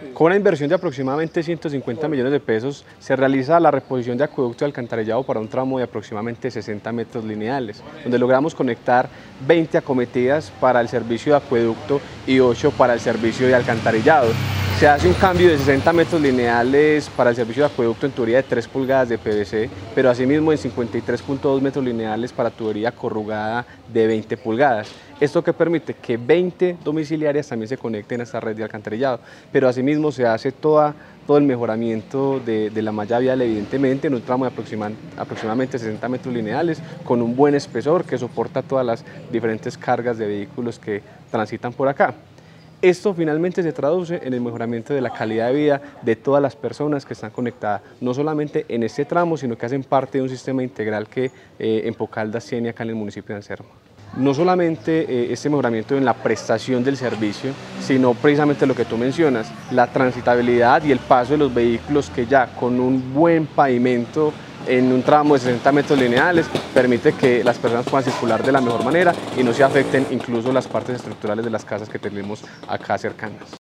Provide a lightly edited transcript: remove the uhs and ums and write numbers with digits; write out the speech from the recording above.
Con una inversión de aproximadamente 150 millones de pesos, se realiza la reposición de acueducto y alcantarillado para un tramo de aproximadamente 60 metros lineales, donde logramos conectar 20 acometidas para el servicio de acueducto y 8 para el servicio de alcantarillado. Se hace un cambio de 60 metros lineales para el servicio de acueducto en tubería de 3 pulgadas de PVC, pero asimismo en 53.2 metros lineales para tubería corrugada de 20 pulgadas. Esto que permite que 20 domiciliarias también se conecten a esta red de alcantarillado, pero asimismo se hace todo el mejoramiento de la malla vial, evidentemente, en un tramo de aproximadamente 60 metros lineales, con un buen espesor que soporta todas las diferentes cargas de vehículos que transitan por acá. Esto finalmente se traduce en el mejoramiento de la calidad de vida de todas las personas que están conectadas, no solamente en este tramo, sino que hacen parte de un sistema integral que Empocaldas tiene acá en el municipio de Anserma. No solamente este mejoramiento en la prestación del servicio, sino precisamente lo que tú mencionas, la transitabilidad y el paso de los vehículos que ya con un buen pavimento en un tramo de 60 metros lineales permite que las personas puedan circular de la mejor manera y no se afecten incluso las partes estructurales de las casas que tenemos acá cercanas.